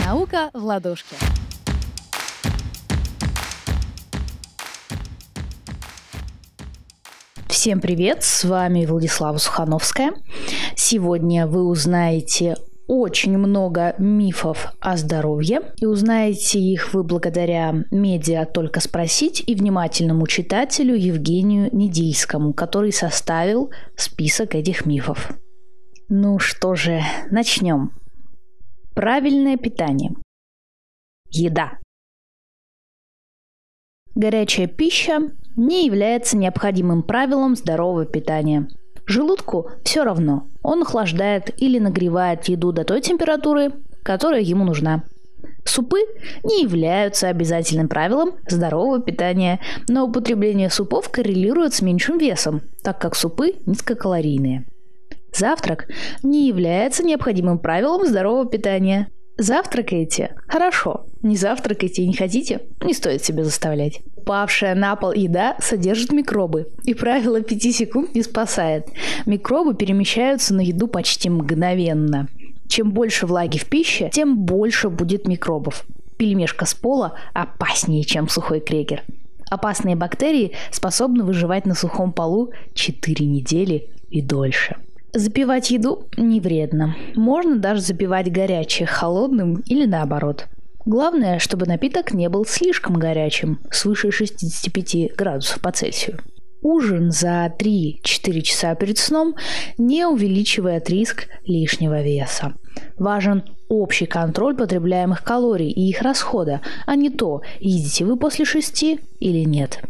Наука в ладошке. Всем привет, с вами Владислава Сухановская. Сегодня вы узнаете очень много мифов о здоровье, и узнаете их вы благодаря медиа «Только спросить» и внимательному читателю Евгению Недильскому, который составил список этих мифов. Ну что же, начнем. Правильное питание. Еда. Горячая пища не является необходимым правилом здорового питания. Желудку все равно, он охлаждает или нагревает еду до той температуры, которая ему нужна. Супы не являются обязательным правилом здорового питания, но употребление супов коррелирует с меньшим весом, так как супы низкокалорийные. Завтрак не является необходимым правилом здорового питания. Завтракаете? Хорошо. Не завтракаете и не хотите? Не стоит себя заставлять. Упавшая на пол еда содержит микробы, и правило 5 секунд не спасает. Микробы перемещаются на еду почти мгновенно. Чем больше влаги в пище, тем больше будет микробов. Пельмешка с пола опаснее, чем сухой крекер. Опасные бактерии способны выживать на сухом полу 4 недели и дольше. Запивать еду не вредно. Можно даже запивать горячее холодным или наоборот. Главное, чтобы напиток не был слишком горячим, свыше 65 градусов по Цельсию. Ужин за 3-4 часа перед сном не увеличивает риск лишнего веса. Важен общий контроль потребляемых калорий и их расхода, а не то, едите вы после 6 или нет.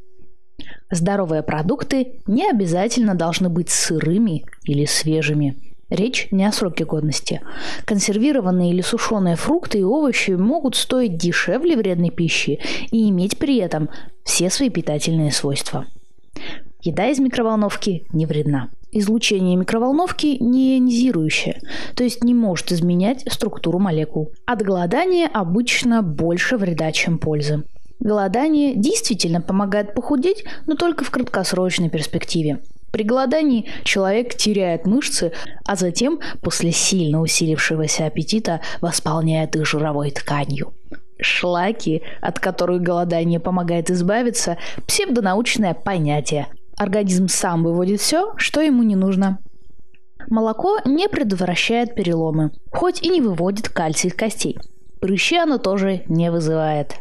Здоровые продукты не обязательно должны быть сырыми или свежими. Речь не о сроке годности. Консервированные или сушеные фрукты и овощи могут стоить дешевле вредной пищи и иметь при этом все свои питательные свойства. Еда из микроволновки не вредна. Излучение микроволновки не ионизирующее, то есть не может изменять структуру молекул. От голодания обычно больше вреда, чем пользы. Голодание действительно помогает похудеть, но только в краткосрочной перспективе. При голодании человек теряет мышцы, а затем, после сильно усилившегося аппетита, восполняет их жировой тканью. Шлаки, от которых голодание помогает избавиться, псевдонаучное понятие. Организм сам выводит все, что ему не нужно. Молоко не предотвращает переломы, хоть и не выводит кальций из костей. Прыщи оно тоже не вызывает.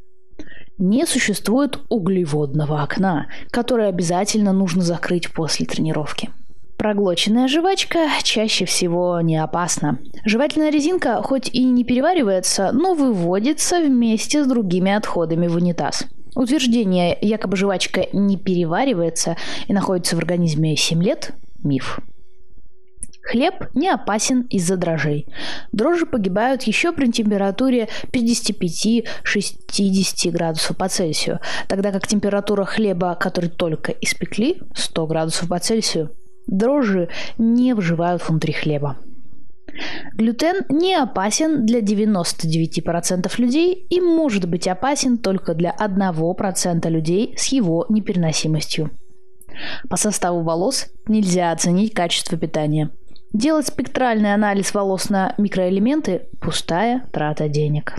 Не существует углеводного окна, которое обязательно нужно закрыть после тренировки. Проглоченная жвачка чаще всего не опасна. Жевательная резинка хоть и не переваривается, но выводится вместе с другими отходами в унитаз. Утверждение, якобы жвачка не переваривается и находится в организме 7 лет – миф. Хлеб не опасен из-за дрожжей. Дрожжи погибают еще при температуре 55-60 градусов по Цельсию, тогда как температура хлеба, который только испекли, 100 градусов по Цельсию, дрожжи не выживают внутри хлеба. Глютен не опасен для 99% людей и может быть опасен только для 1% людей с его непереносимостью. По составу волос нельзя оценить качество питания. Делать спектральный анализ волос на микроэлементы – пустая трата денег.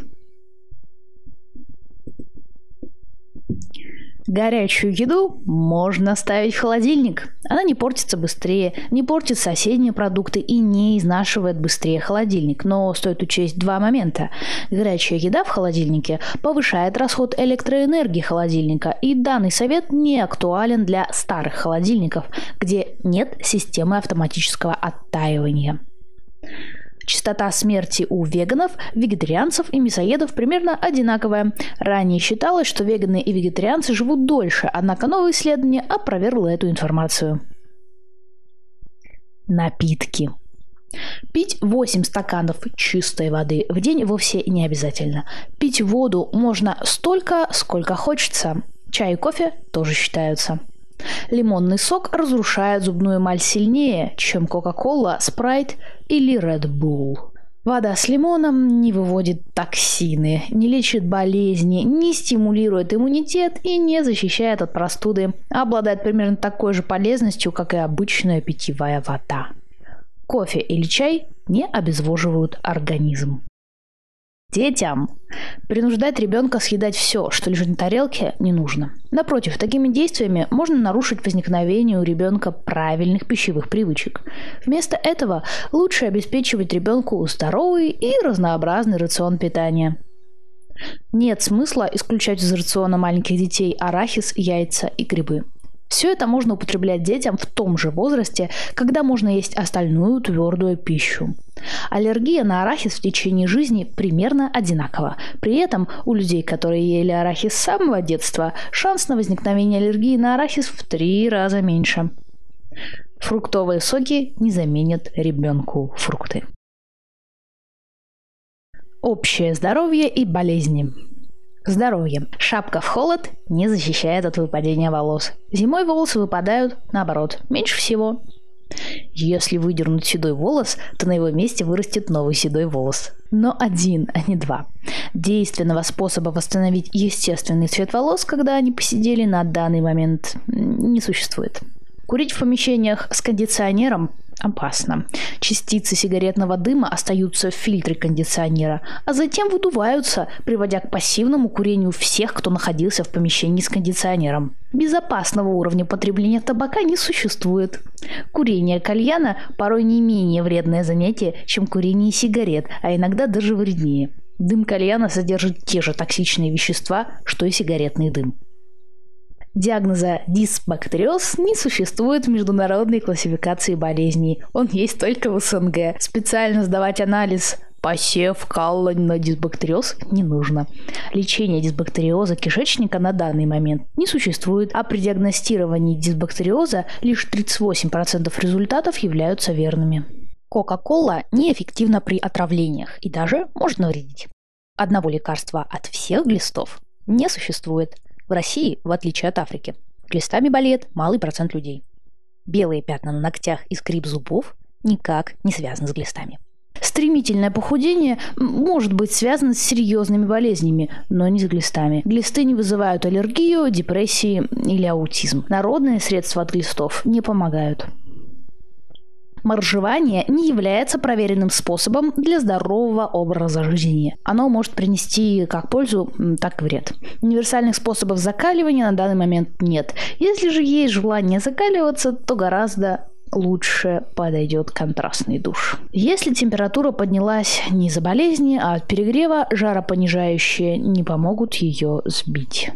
Горячую еду можно ставить в холодильник. Она не портится быстрее, не портит соседние продукты и не изнашивает быстрее холодильник. Но стоит учесть 2 момента. Горячая еда в холодильнике повышает расход электроэнергии холодильника, и данный совет не актуален для старых холодильников, где нет системы автоматического оттаивания. Частота смерти у веганов, вегетарианцев и мясоедов примерно одинаковая. Ранее считалось, что веганы и вегетарианцы живут дольше, однако новое исследование опровергло эту информацию. Напитки. Пить 8 стаканов чистой воды в день вовсе не обязательно. Пить воду можно столько, сколько хочется. Чай и кофе тоже считаются. Лимонный сок разрушает зубную эмаль сильнее, чем Кока-Кола, Спрайт или Red Bull. Вода с лимоном не выводит токсины, не лечит болезни, не стимулирует иммунитет и не защищает от простуды, а обладает примерно такой же полезностью, как и обычная питьевая вода. Кофе или чай не обезвоживают организм. Детям принуждать ребенка съедать все, что лежит на тарелке, не нужно. Напротив, такими действиями можно нарушить возникновение у ребенка правильных пищевых привычек. Вместо этого лучше обеспечивать ребенку здоровый и разнообразный рацион питания. Нет смысла исключать из рациона маленьких детей арахис, яйца и грибы. Все это можно употреблять детям в том же возрасте, когда можно есть остальную твердую пищу. Аллергия на арахис в течение жизни примерно одинакова. При этом у людей, которые ели арахис с самого детства, шанс на возникновение аллергии на арахис в 3 раза меньше. Фруктовые соки не заменят ребенку фрукты. Общее здоровье и болезни. Здоровье. Шапка в холод не защищает от выпадения волос. Зимой волосы выпадают, наоборот, меньше всего. Если выдернуть седой волос, то на его месте вырастет новый седой волос. Но один, а не два. Действенного способа восстановить естественный цвет волос, когда они посидели, на данный момент не существует. Курить в помещениях с кондиционером опасно. Частицы сигаретного дыма остаются в фильтре кондиционера, а затем выдуваются, приводя к пассивному курению всех, кто находился в помещении с кондиционером. Безопасного уровня потребления табака не существует. Курение кальяна порой не менее вредное занятие, чем курение сигарет, а иногда даже вреднее. Дым кальяна содержит те же токсичные вещества, что и сигаретный дым. Диагноза дисбактериоз не существует в международной классификации болезней. Он есть только в СНГ. Специально сдавать анализ посев калла на дисбактериоз не нужно. Лечение дисбактериоза кишечника на данный момент не существует, а при диагностировании дисбактериоза лишь 38% результатов являются верными. Кока-кола неэффективна при отравлениях и даже может навредить. Одного лекарства от всех глистов не существует. В России, в отличие от Африки, глистами болеет малый процент людей. Белые пятна на ногтях и скрип зубов никак не связаны с глистами. Стремительное похудение может быть связано с серьезными болезнями, но не с глистами. Глисты не вызывают аллергию, депрессии или аутизм. Народные средства от глистов не помогают. Моржевание не является проверенным способом для здорового образа жизни. Оно может принести как пользу, так и вред. Универсальных способов закаливания на данный момент нет. Если же есть желание закаливаться, то гораздо лучше подойдет контрастный душ. Если температура поднялась не из-за болезни, а от перегрева, жаропонижающие не помогут ее сбить.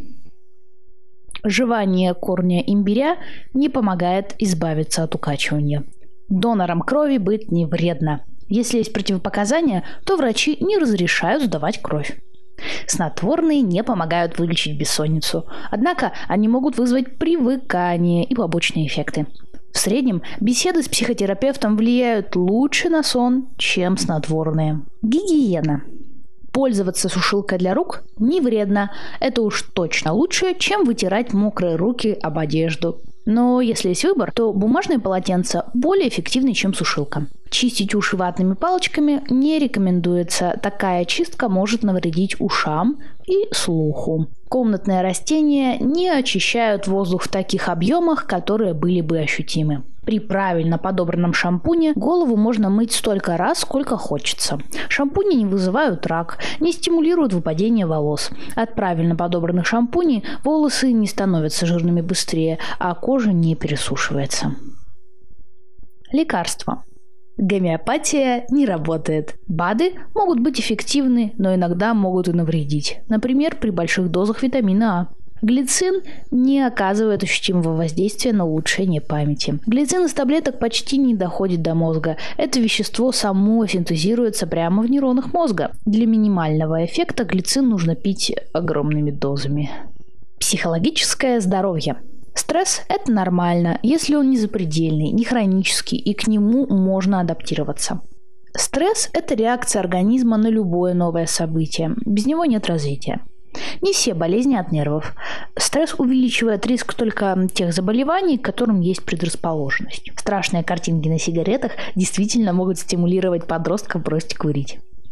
Жевание корня имбиря не помогает избавиться от укачивания. Донором крови быть не вредно. Если есть противопоказания, то врачи не разрешают сдавать кровь. Снотворные не помогают вылечить бессонницу, однако они могут вызвать привыкание и побочные эффекты. В среднем беседы с психотерапевтом влияют лучше на сон, чем снотворные. Гигиена. Пользоваться сушилкой для рук не вредно. Это уж точно лучше, чем вытирать мокрые руки об одежду. Но если есть выбор, то бумажные полотенца более эффективны, чем сушилка. Чистить уши ватными палочками не рекомендуется. Такая чистка может навредить ушам и слуху. Комнатные растения не очищают воздух в таких объемах, которые были бы ощутимы. При правильно подобранном шампуне голову можно мыть столько раз, сколько хочется. Шампуни не вызывают рак, не стимулируют выпадение волос. От правильно подобранных шампуней волосы не становятся жирными быстрее, а кожа не пересушивается. Лекарства. Гомеопатия не работает. БАДы могут быть эффективны, но иногда могут и навредить. Например, при больших дозах витамина А. Глицин не оказывает ощутимого воздействия на улучшение памяти. Глицин из таблеток почти не доходит до мозга. Это вещество само синтезируется прямо в нейронах мозга. Для минимального эффекта глицин нужно пить огромными дозами. Психологическое здоровье. Стресс – это нормально, если он не запредельный, не хронический, и к нему можно адаптироваться. Стресс – это реакция организма на любое новое событие. Без него нет развития. Не все болезни от нервов. Стресс увеличивает риск только тех заболеваний, к которым есть предрасположенность. Страшные картинки на сигаретах действительно могут стимулировать подростков бросить курить.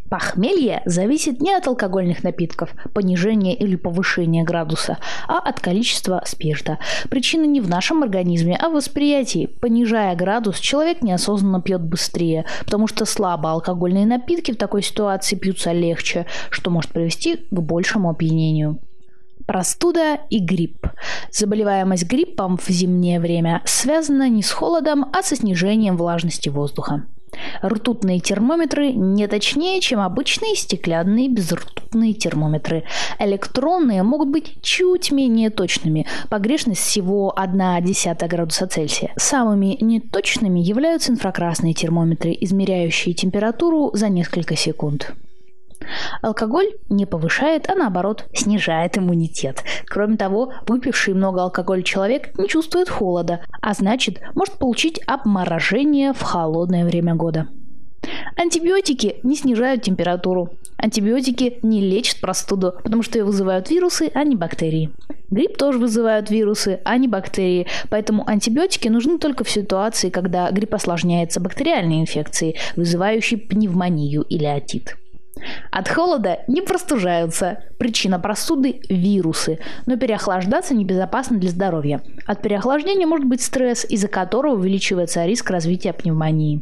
Похмелье зависит не от алкогольных напитков, понижения или повышения градуса, а от количества спирта. Причина не в нашем организме, а в восприятии. Понижая градус, человек неосознанно пьет быстрее, потому что слабоалкогольные напитки в такой ситуации пьются легче, что может привести к большему опьянению. Простуда и грипп. Заболеваемость гриппом в зимнее время связана не с холодом, а со снижением влажности воздуха. Ртутные термометры не точнее, чем обычные стеклянные безртутные термометры. Электронные могут быть чуть менее точными, погрешность всего 0,1 градуса Цельсия. Самыми неточными являются инфракрасные термометры, измеряющие температуру за несколько секунд. Алкоголь не повышает, а наоборот снижает иммунитет. Кроме того, выпивший много алкоголя человек не чувствует холода, а значит может получить обморожение в холодное время года. Антибиотики не снижают температуру. Антибиотики не лечат простуду, потому что ее вызывают вирусы, а не бактерии. Грипп тоже вызывают вирусы, а не бактерии, поэтому антибиотики нужны только в ситуации, когда грипп осложняется бактериальной инфекцией, вызывающей пневмонию или отит. От холода не простужаются. Причина простуды – вирусы. Но переохлаждаться небезопасно для здоровья. От переохлаждения может быть стресс, из-за которого увеличивается риск развития пневмонии.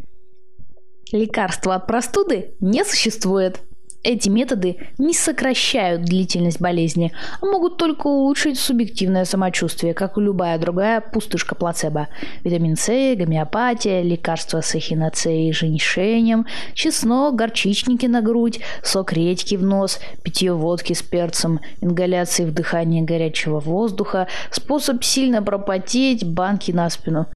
Лекарства от простуды не существует. Эти методы не сокращают длительность болезни, а могут только улучшить субъективное самочувствие, как и любая другая пустышка плацебо. Витамин С, гомеопатия, лекарства с эхиноцеей и женьшенем, чеснок, горчичники на грудь, сок редьки в нос, питье водки с перцем, ингаляции вдыхания горячего воздуха, способ сильно пропотеть, банки на спину.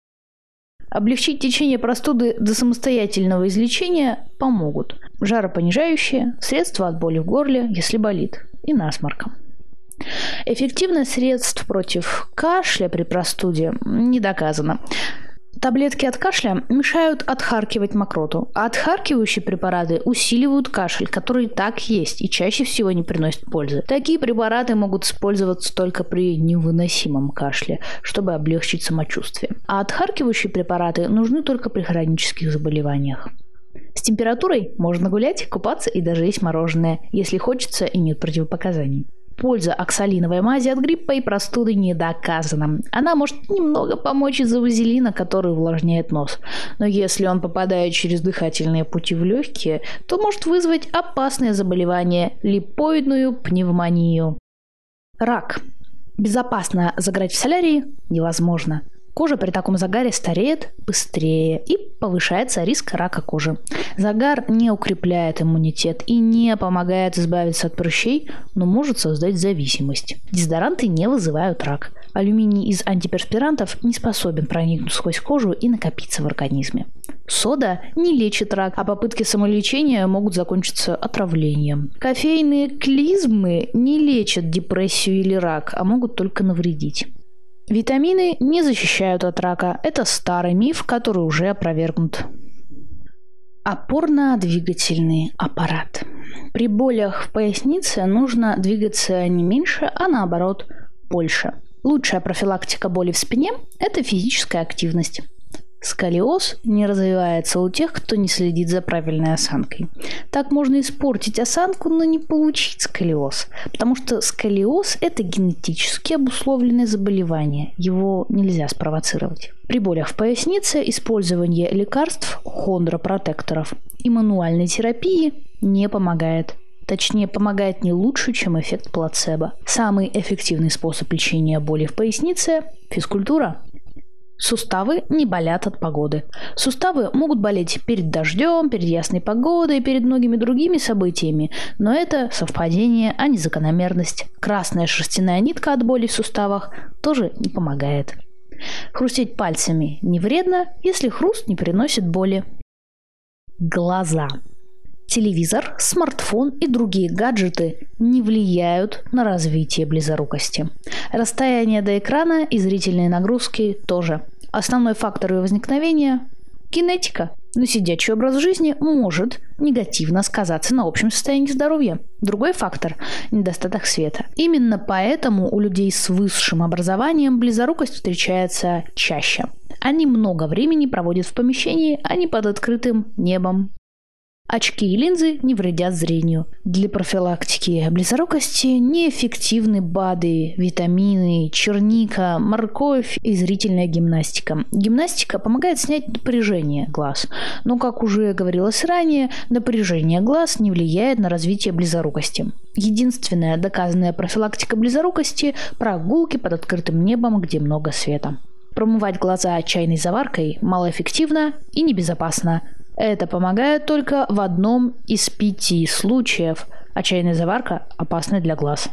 Облегчить течение простуды до самостоятельного излечения помогут жаропонижающие, средства от боли в горле, если болит, и насморка. Эффективность средств против кашля при простуде не доказана. Таблетки от кашля мешают отхаркивать мокроту, а отхаркивающие препараты усиливают кашель, который так есть и чаще всего не приносит пользы. Такие препараты могут использоваться только при невыносимом кашле, чтобы облегчить самочувствие. А отхаркивающие препараты нужны только при хронических заболеваниях. С температурой можно гулять, купаться и даже есть мороженое, если хочется и нет противопоказаний. Польза оксалиновой мази от гриппа и простуды не доказана. Она может немного помочь из-за вазелина, который увлажняет нос. Но если он попадает через дыхательные пути в легкие, то может вызвать опасное заболевание – липоидную пневмонию. Рак. Безопасно загорать в солярии невозможно. Кожа при таком загаре стареет быстрее и повышается риск рака кожи. Загар не укрепляет иммунитет и не помогает избавиться от прыщей, но может создать зависимость. Дезодоранты не вызывают рак. Алюминий из антиперспирантов не способен проникнуть сквозь кожу и накопиться в организме. Сода не лечит рак, а попытки самолечения могут закончиться отравлением. Кофейные клизмы не лечат депрессию или рак, а могут только навредить. Витамины не защищают от рака. Это старый миф, который уже опровергнут. Опорно-двигательный аппарат. При болях в пояснице нужно двигаться не меньше, а наоборот больше. Лучшая профилактика боли в спине – это физическая активность. Сколиоз не развивается у тех, кто не следит за правильной осанкой. Так можно испортить осанку, но не получить сколиоз. Потому что сколиоз – это генетически обусловленное заболевание. Его нельзя спровоцировать. При болях в пояснице использование лекарств, хондропротекторов и мануальной терапии не помогает. Точнее, помогает не лучше, чем эффект плацебо. Самый эффективный способ лечения боли в пояснице – физкультура. Суставы не болят от погоды. Суставы могут болеть перед дождем, перед ясной погодой, перед многими другими событиями, но это совпадение, а не закономерность. Красная шерстяная нитка от боли в суставах тоже не помогает. Хрустеть пальцами не вредно, если хруст не приносит боли. Глаза. Телевизор, смартфон и другие гаджеты не влияют на развитие близорукости. Расстояние до экрана и зрительные нагрузки тоже. Основной фактор ее возникновения – генетика. Но сидячий образ жизни может негативно сказаться на общем состоянии здоровья. Другой фактор – недостаток света. Именно поэтому у людей с высшим образованием близорукость встречается чаще. Они много времени проводят в помещении, а не под открытым небом. Очки и линзы не вредят зрению. Для профилактики близорукости неэффективны БАДы, витамины, черника, морковь и зрительная гимнастика. Гимнастика помогает снять напряжение глаз. Но, как уже говорилось ранее, напряжение глаз не влияет на развитие близорукости. Единственная доказанная профилактика близорукости – прогулки под открытым небом, где много света. Промывать глаза чайной заваркой малоэффективно и небезопасно. Это помогает только в одном из 5 случаев, а чайная заварка опасна для глаз.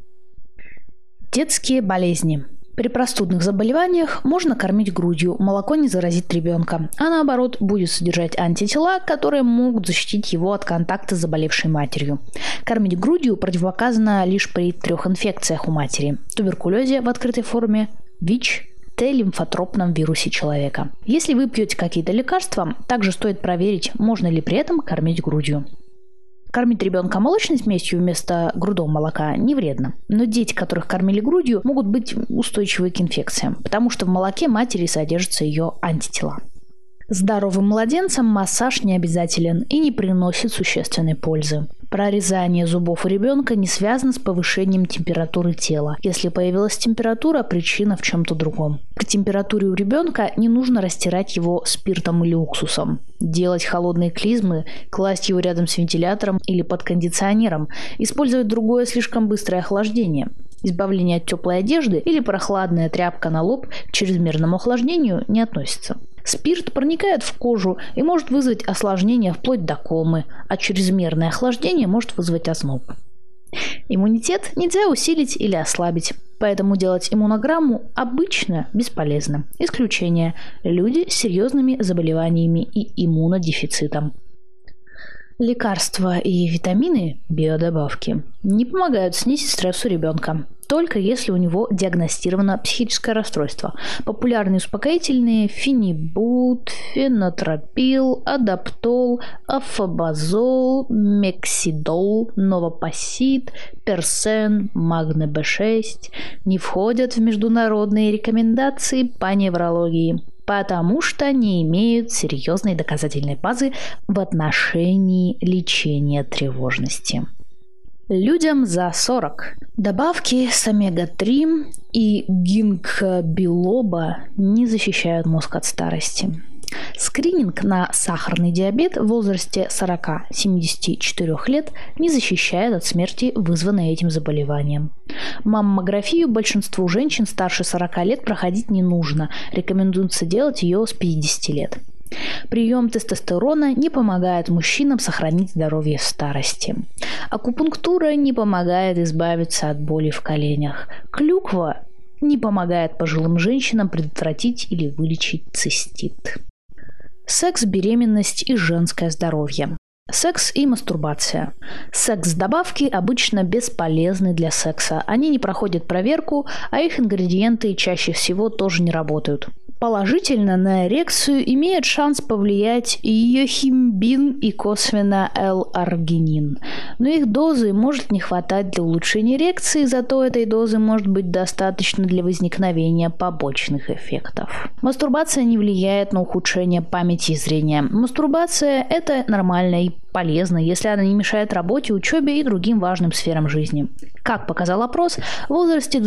Детские болезни. При простудных заболеваниях можно кормить грудью, молоко не заразит ребенка, а наоборот будет содержать антитела, которые могут защитить его от контакта с заболевшей матерью. Кормить грудью противопоказано лишь при 3 инфекциях у матери – туберкулезе в открытой форме, ВИЧ, Т-лимфотропном вирусе человека. Если вы пьете какие-то лекарства, также стоит проверить, можно ли при этом кормить грудью. Кормить ребенка молочной смесью вместо грудного молока не вредно. Но дети, которых кормили грудью, могут быть устойчивы к инфекциям, потому что в молоке матери содержатся ее антитела. Здоровым младенцам массаж не обязателен и не приносит существенной пользы. Прорезание зубов у ребенка не связано с повышением температуры тела. Если появилась температура, причина в чем-то другом. К температуре у ребенка не нужно растирать его спиртом или уксусом. Делать холодные клизмы, класть его рядом с вентилятором или под кондиционером, использовать другое слишком быстрое охлаждение. Избавление от теплой одежды или прохладная тряпка на лоб к чрезмерному охлаждению не относится. Спирт проникает в кожу и может вызвать осложнения вплоть до комы, а чрезмерное охлаждение может вызвать озноб. Иммунитет нельзя усилить или ослабить, поэтому делать иммунограмму обычно бесполезно. Исключение – люди с серьезными заболеваниями и иммунодефицитом. Лекарства и витамины, биодобавки, не помогают снизить стресс у ребенка, только если у него диагностировано психическое расстройство. Популярные успокоительные – фенибут, фенотропил, адаптол, афобазол, мексидол, новопосит, персен, магне Б6 не входят в международные рекомендации по неврологии, потому что не имеют серьезной доказательной базы в отношении лечения тревожности. Людям за 40. Добавки с омега-3 и гинкобилоба не защищают мозг от старости. Скрининг на сахарный диабет в возрасте 40-74 лет не защищает от смерти, вызванной этим заболеванием. Маммографию большинству женщин старше 40 лет проходить не нужно, рекомендуется делать ее с 50 лет. Прием тестостерона не помогает мужчинам сохранить здоровье в старости. Акупунктура не помогает избавиться от боли в коленях. Клюква не помогает пожилым женщинам предотвратить или вылечить цистит. Секс, беременность и женское здоровье. Секс и мастурбация. Секс-добавки обычно бесполезны для секса. Они не проходят проверку, а их ингредиенты чаще всего тоже не работают. Положительно на эрекцию имеет шанс повлиять йохимбин и косвенно L-аргинин. Но их дозы может не хватать для улучшения эрекции, зато этой дозы может быть достаточно для возникновения побочных эффектов. Мастурбация не влияет на ухудшение памяти и зрения. Мастурбация – это нормально и полезно, если она не мешает работе, учебе и другим важным сферам жизни. Как показал опрос, в возрасте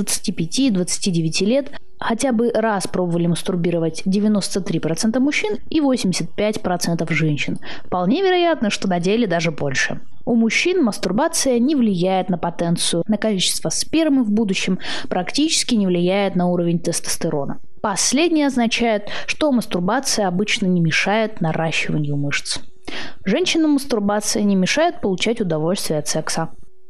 25-29 лет хотя бы раз пробовали мастурбировать 93% мужчин и 85% женщин. Вполне вероятно, что на деле даже больше. У мужчин мастурбация не влияет на потенцию, на количество спермы в будущем, практически не влияет на уровень тестостерона. Последнее означает, что мастурбация обычно не мешает наращиванию мышц. Женщинам мастурбация не мешает получать удовольствие от секса.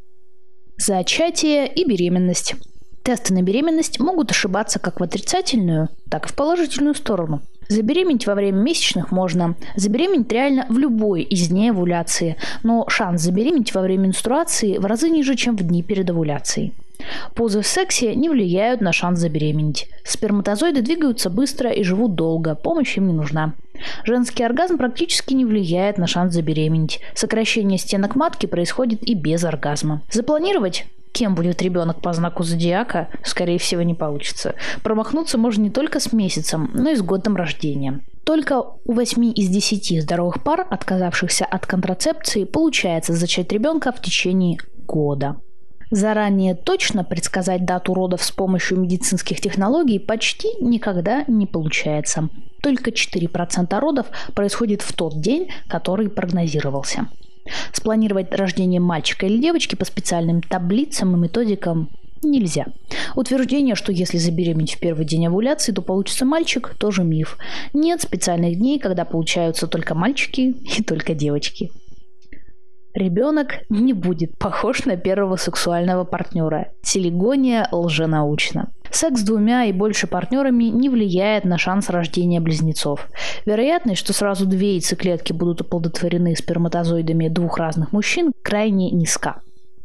Зачатие и беременность. Тесты на беременность могут ошибаться как в отрицательную, так и в положительную сторону. Забеременеть во время месячных можно. Забеременеть реально в любой из дней овуляции, но шанс забеременеть во время менструации в разы ниже, чем в дни перед овуляцией. Позы в сексе не влияют на шанс забеременеть. Сперматозоиды двигаются быстро и живут долго, помощь им не нужна. Женский оргазм практически не влияет на шанс забеременеть. Сокращение стенок матки происходит и без оргазма. Запланировать, кем будет ребенок по знаку зодиака, скорее всего, не получится. Промахнуться можно не только с месяцем, но и с годом рождения. Только у 8 из 10 здоровых пар, отказавшихся от контрацепции, получается зачать ребенка в течение года. Заранее точно предсказать дату родов с помощью медицинских технологий почти никогда не получается. Только 4% родов происходит в тот день, который прогнозировался. Спланировать рождение мальчика или девочки по специальным таблицам и методикам нельзя. Утверждение, что если забеременеть в первый день овуляции, то получится мальчик, тоже миф. Нет специальных дней, когда получаются только мальчики и только девочки. Ребенок не будет похож на первого сексуального партнера. Телегония лженаучна. Секс с 2 и больше партнерами не влияет на шанс рождения близнецов. Вероятность, что сразу 2 яйцеклетки будут оплодотворены сперматозоидами 2 разных мужчин, крайне низка.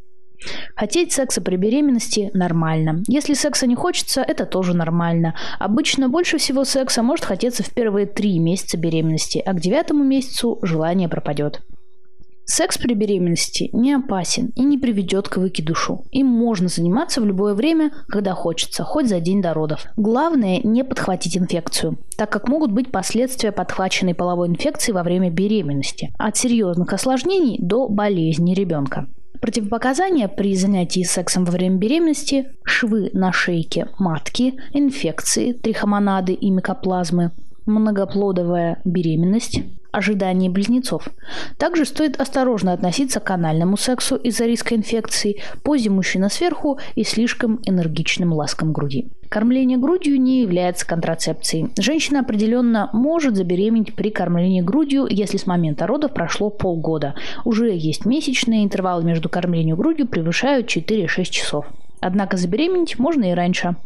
Хотеть секса при беременности – нормально. Если секса не хочется, это тоже нормально. Обычно больше всего секса может хотеться в первые 3 месяца беременности, а к 9-му месяцу желание пропадет. Секс при беременности не опасен и не приведет к выкидышу. Им можно заниматься в любое время, когда хочется, хоть за день до родов. Главное – не подхватить инфекцию, так как могут быть последствия подхваченной половой инфекции во время беременности, от серьезных осложнений до болезни ребенка. Противопоказания при занятии сексом во время беременности – швы на шейке матки, инфекции, трихомонады и микоплазмы, многоплодовая беременность, ожидание близнецов. Также стоит осторожно относиться к анальному сексу из-за риска инфекций, позе мужчины сверху и слишком энергичным ласкам груди. Кормление грудью не является контрацепцией. Женщина определенно может забеременеть при кормлении грудью, если с момента родов прошло полгода. Уже есть месячные, интервалы между кормлением грудью превышают 4-6 часов. Однако забеременеть можно и раньше.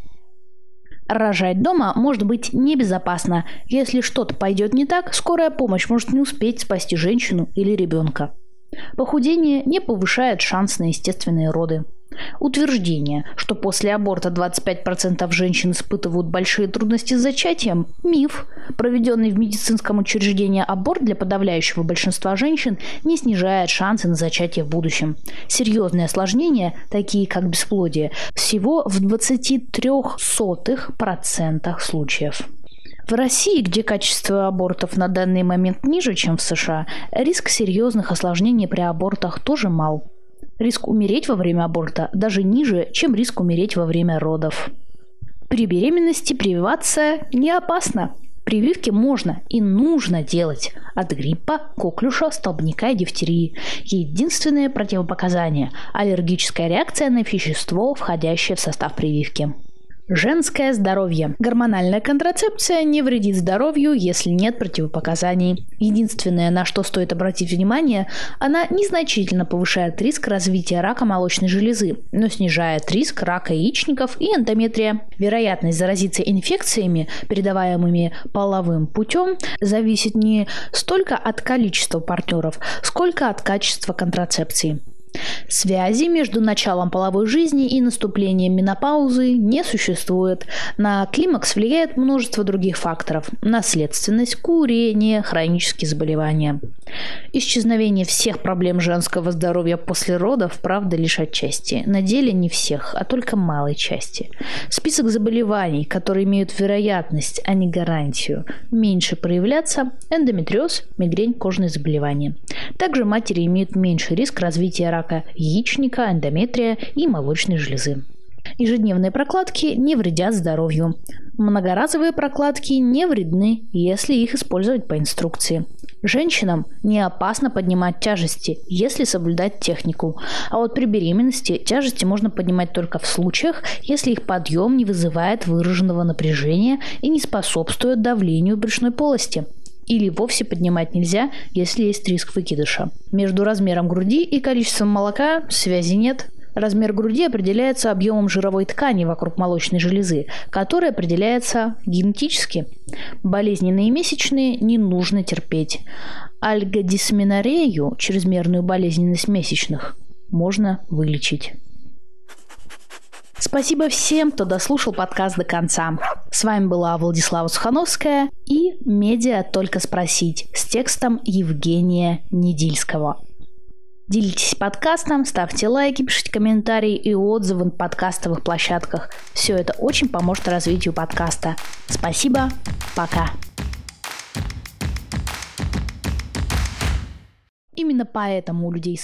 Рожать дома может быть небезопасно. Если что-то пойдет не так, скорая помощь может не успеть спасти женщину или ребенка. Похудение не повышает шанс на естественные роды. Утверждение, что после аборта 25% женщин испытывают большие трудности с зачатием – миф. Проведенный в медицинском учреждении аборт для подавляющего большинства женщин не снижает шансы на зачатие в будущем. Серьезные осложнения, такие как бесплодие, всего в 0,23% случаев. В России, где качество абортов на данный момент ниже, чем в США, риск серьезных осложнений при абортах тоже мал. Риск умереть во время аборта даже ниже, чем риск умереть во время родов. При беременности прививаться не опасно. Прививки можно и нужно делать от гриппа, коклюша, столбняка и дифтерии. Единственное противопоказание – аллергическая реакция на вещество, входящее в состав прививки. Женское здоровье. Гормональная контрацепция не вредит здоровью, если нет противопоказаний. Единственное, на что стоит обратить внимание, она незначительно повышает риск развития рака молочной железы, но снижает риск рака яичников и эндометрия. Вероятность заразиться инфекциями, передаваемыми половым путем, зависит не столько от количества партнеров, сколько от качества контрацепции. Связи между началом половой жизни и наступлением менопаузы не существует. На климакс влияет множество других факторов – наследственность, курение, хронические заболевания. Исчезновение всех проблем женского здоровья после родов, правда, лишь отчасти. На деле не всех, а только малой части. Список заболеваний, которые имеют вероятность, а не гарантию, меньше проявляться – эндометриоз, мигрень, кожные заболевания. Также матери имеют меньший риск развития рака яичника, эндометрия и молочной железы. Ежедневные прокладки не вредят здоровью. Многоразовые прокладки не вредны, если их использовать по инструкции. Женщинам не опасно поднимать тяжести, если соблюдать технику. А вот при беременности тяжести можно поднимать только в случаях, если их подъем не вызывает выраженного напряжения и не способствует давлению брюшной полости. Или вовсе поднимать нельзя, если есть риск выкидыша. Между размером груди и количеством молока связи нет. Размер груди определяется объемом жировой ткани вокруг молочной железы, которая определяется генетически. Болезненные месячные не нужно терпеть. Альгодисменорею, чрезмерную болезненность месячных, можно вылечить. Спасибо всем, кто дослушал подкаст до конца. С вами была Владислава Сухановская и «Медиа только спросить» с текстом Евгения Недильского. Делитесь подкастом, ставьте лайки, пишите комментарии и отзывы на подкастовых площадках. Все это очень поможет развитию подкаста. Спасибо, пока. Именно поэтому у людей